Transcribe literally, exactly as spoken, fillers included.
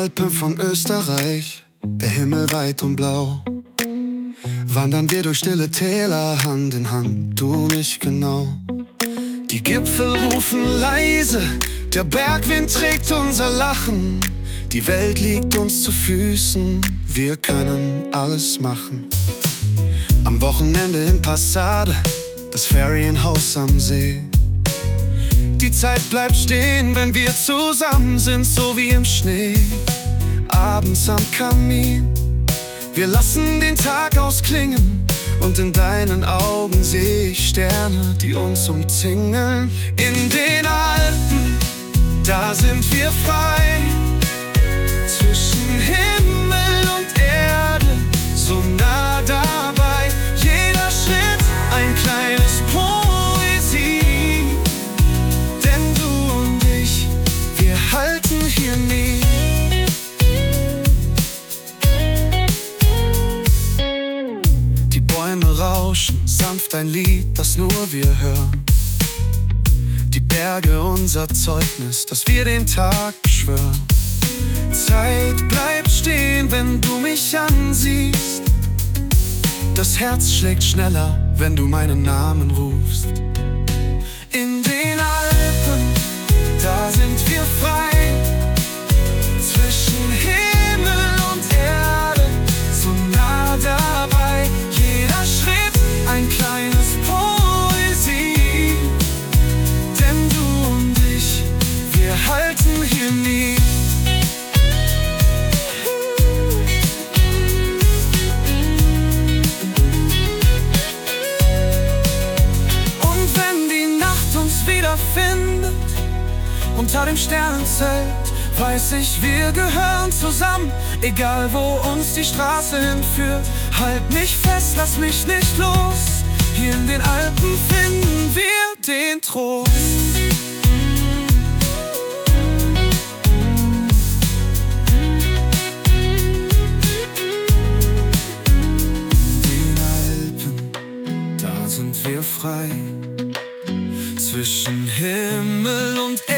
Alpen von Österreich, der Himmel weit und blau. Wandern wir durch stille Täler, Hand in Hand, du nicht genau. Die Gipfel rufen leise, der Bergwind trägt unser Lachen. Die Welt liegt uns zu Füßen, wir können alles machen. Am Wochenende in Passade, das Ferienhaus am See. Die Zeit bleibt stehen, wenn wir zusammen sind, so wie im Schnee. Abends am Kamin, wir lassen den Tag ausklingen, und in deinen Augen seh ich Sterne, die uns umzingeln. In den Alpen, da sind wir frei, zwischen Himmel und Erde, so nah dabei. Jeder Schritt ein kleines Poesie, denn du und ich, wir halten hier nie. Die Bäume rauschen, sanft ein Lied, das nur wir hören. Die Berge unser Zeugnis, dass wir den Tag beschwören. Zeit bleibt stehen, wenn du mich ansiehst. Das Herz schlägt schneller, wenn du meinen Namen rufst. In den Alpen, da sind wir frei, zwischen Himmel und Erde, so nah dabei. Jeder Schritt ein kleines Poesie, denn du und ich, wir halten hier nie. Findet unter dem Sternenzelt, weiß ich, wir gehören zusammen. Egal wo uns die Straße hinführt, halt mich fest, lass mich nicht los. Hier in den Alpen finden wir den Trost. In den Alpen, da sind wir frei, zwischen Himmel und Erde.